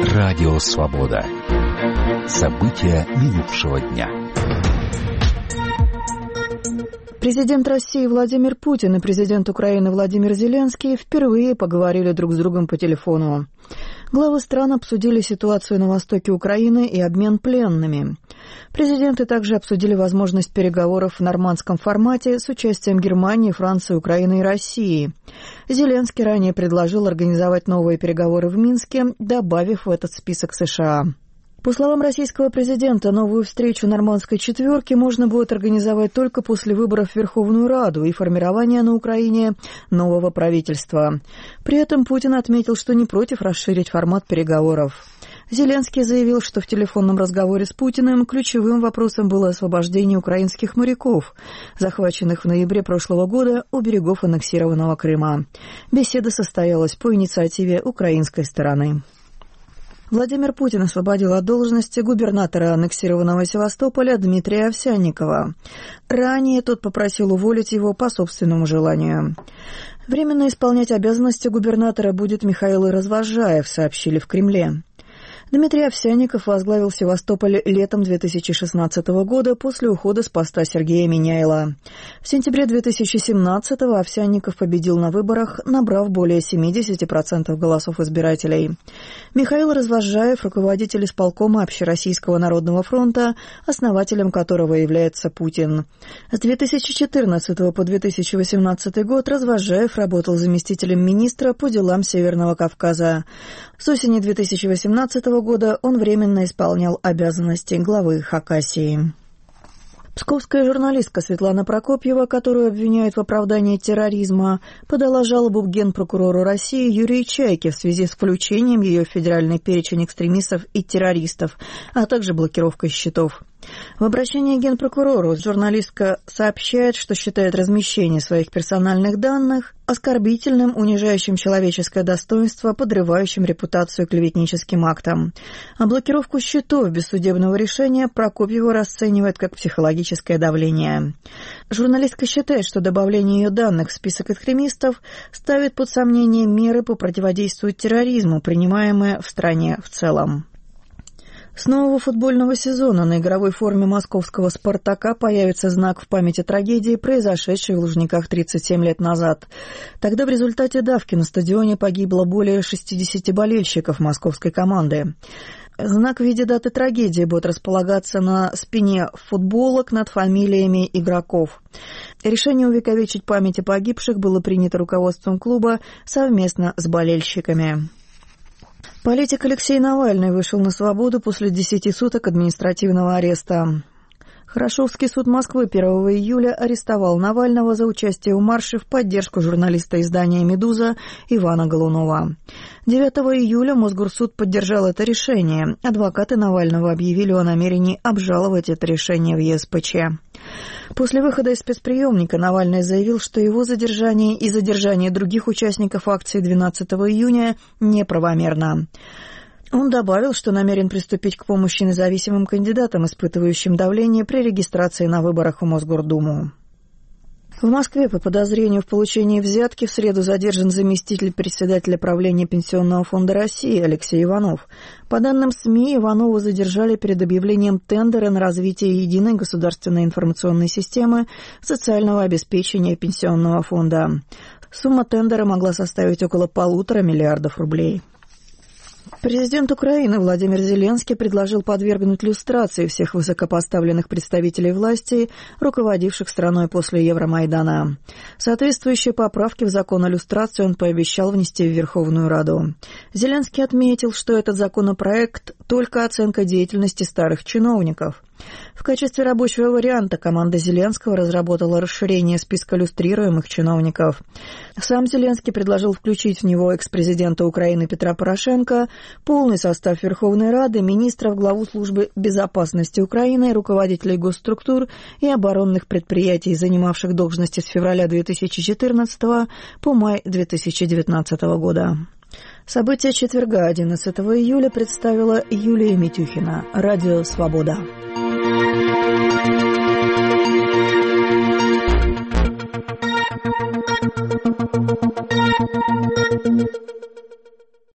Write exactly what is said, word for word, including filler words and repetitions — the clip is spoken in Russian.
Радио «Свобода». События минувшего дня. Президент России Владимир Путин и президент Украины Владимир Зеленский впервые поговорили друг с другом по телефону. Главы стран обсудили ситуацию на востоке Украины и обмен пленными. Президенты также обсудили возможность переговоров в нормандском формате с участием Германии, Франции, Украины и России. Зеленский ранее предложил организовать новые переговоры в Минске, добавив в этот список США. По словам российского президента, новую встречу нормандской четверки можно будет организовать только после выборов в Верховную Раду и формирования на Украине нового правительства. При этом Путин отметил, что не против расширить формат переговоров. Зеленский заявил, что в телефонном разговоре с Путиным ключевым вопросом было освобождение украинских моряков, захваченных в ноябре прошлого года у берегов аннексированного Крыма. Беседа состоялась по инициативе украинской стороны. Владимир Путин освободил от должности губернатора аннексированного Севастополя Дмитрия Овсянникова. Ранее тот попросил уволить его по собственному желанию. Временно исполнять обязанности губернатора будет Михаил Развозжаев, сообщили в Кремле. Дмитрий Овсянников возглавил Севастополь летом две тысячи шестнадцатого года после ухода с поста Сергея Миняйла. В сентябре две тысячи семнадцатого Овсянников победил на выборах, набрав более семьдесят процентов голосов избирателей. Михаил Развозжаев, руководитель исполкома Общероссийского народного фронта, основателем которого является Путин. С две тысячи четырнадцатого по две тысячи восемнадцатый год Развозжаев работал заместителем министра по делам Северного Кавказа. С осени две тысячи восемнадцатого года он временно исполнял обязанности главы Хакасии. Псковская журналистка Светлана Прокопьева, которую обвиняют в оправдании терроризма, подала жалобу к генпрокурору России Юрию Чайке в связи с включением ее в федеральный перечень экстремистов и террористов, а также блокировкой счетов. В обращении к генпрокурору журналистка сообщает, что считает размещение своих персональных данных оскорбительным, унижающим человеческое достоинство, подрывающим репутацию клеветническим актом. А блокировку счетов без судебного решения Прокопьева расценивает как психологическое давление. Журналистка считает, что добавление ее данных в список экстремистов ставит под сомнение меры по противодействию терроризму, принимаемые в стране в целом. С нового футбольного сезона на игровой форме московского «Спартака» появится знак в память о трагедии, произошедшей в Лужниках тридцать семь лет назад. Тогда в результате давки на стадионе погибло более шестидесяти болельщиков московской команды. Знак в виде даты трагедии будет располагаться на спине футболок над фамилиями игроков. Решение увековечить память о погибших было принято руководством клуба совместно с болельщиками. Политик Алексей Навальный вышел на свободу после десяти суток административного ареста. Хорошевский суд Москвы первого июля арестовал Навального за участие в марше в поддержку журналиста издания «Медуза» Ивана Голунова. девятого июля Мосгорсуд поддержал это решение. Адвокаты Навального объявили о намерении обжаловать это решение в е эс пэ че. После выхода из спецприемника Навальный заявил, что его задержание и задержание других участников акции двенадцатого июня неправомерно. Он добавил, что намерен приступить к помощи независимым кандидатам, испытывающим давление при регистрации на выборах в Мосгордуму. В Москве по подозрению в получении взятки в среду задержан заместитель председателя правления Пенсионного фонда России Алексей Иванов. По данным СМИ, Иванова задержали перед объявлением тендера на развитие единой государственной информационной системы социального обеспечения Пенсионного фонда. Сумма тендера могла составить около полутора миллиардов рублей. Президент Украины Владимир Зеленский предложил подвергнуть люстрации всех высокопоставленных представителей власти, руководивших страной после Евромайдана. Соответствующие поправки в закон о люстрации он пообещал внести в Верховную Раду. Зеленский отметил, что этот законопроект – только оценка деятельности старых чиновников. В качестве рабочего варианта команда Зеленского разработала расширение списка люстрируемых чиновников. Сам Зеленский предложил включить в него экс-президента Украины Петра Порошенко, полный состав Верховной Рады, министров, главу службы безопасности Украины, руководителей госструктур и оборонных предприятий, занимавших должности с февраля две тысячи четырнадцатого по май две тысячи девятнадцатого года. События четверга, одиннадцатого июля, представила Юлия Митюхина. Радио «Свобода».